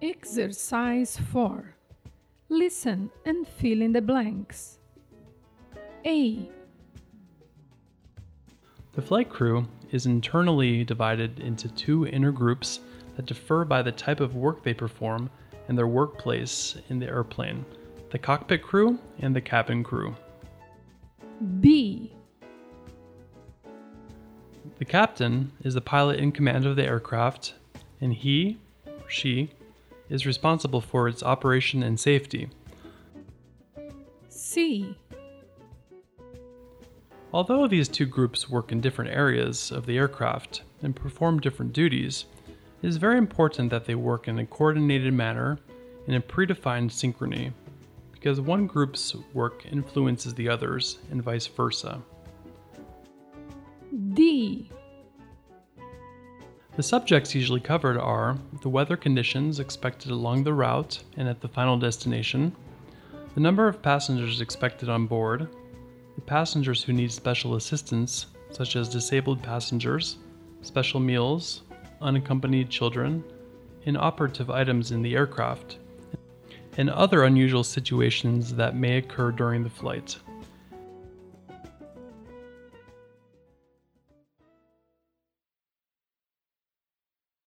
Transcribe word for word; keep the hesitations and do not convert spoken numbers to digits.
Exercise four. Listen and fill in the blanks. A. The flight crew is internally divided into two inner groups that differ by the type of work they perform and their workplace in the airplane: the cockpit crew and the cabin crew. B. The captain is the pilot in command of the aircraft, and he or she is responsible for its operation and safety. C. Although these two groups work in different areas of the aircraft and perform different duties, it is very important that they work in a coordinated manner in a predefined synchrony, because one group's work influences the others and vice versa. D. The subjects usually covered are the weather conditions expected along the route and at the final destination, the number of passengers expected on board, the passengers who need special assistance, such as disabled passengers, special meals, unaccompanied children, inoperative items in the aircraft, and other unusual situations that may occur during the flight.